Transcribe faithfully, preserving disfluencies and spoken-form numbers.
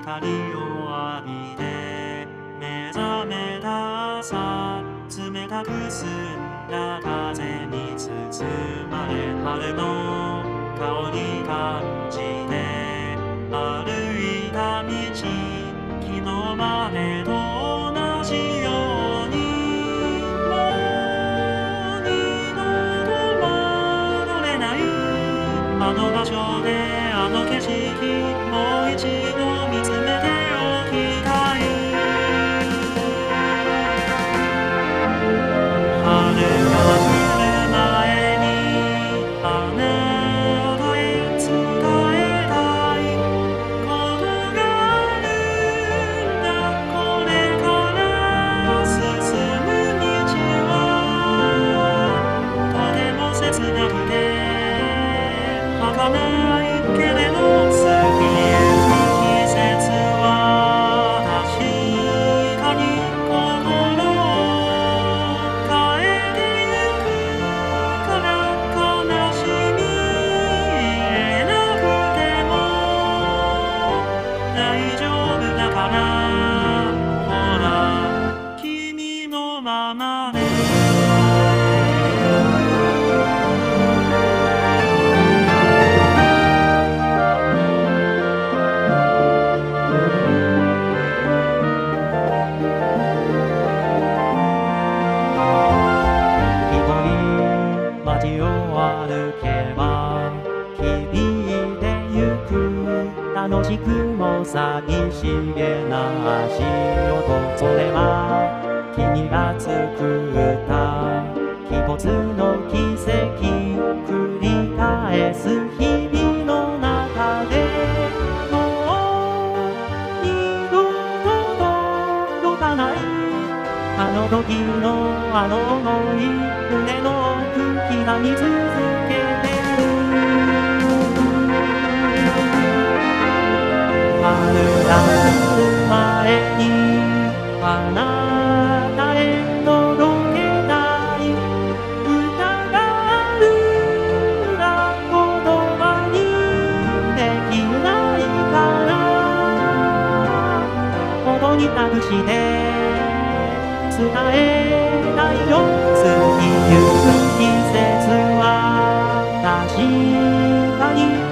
光を浴びて目覚めたさ、冷たく澄んだ風に包まれ、春の香り感じて歩いた道、昨日までと同じように、もう二度と戻れないあの場所であの景色、もう一度見つめておきたい。春が来る前にあなたへ伝えたいことがあるんだ。これから進む道はとても切なくて儚いけれど、過ぎゆく季節は確かに心を変えてゆくから、悲しみ言えなくても大丈夫だから、ほら君のままで街を歩けば響いてゆく、楽しくも寂しげな足音、それは君が作った一つの奇跡、繰り返す日々の中でもう二度と届かないあの時のあの想い、胸の奥刻み続けてる。春が来る前にあなたへ届けたい歌があるが言葉にできないから、音に託して伝えたいよ。過ぎゆく季節は確かに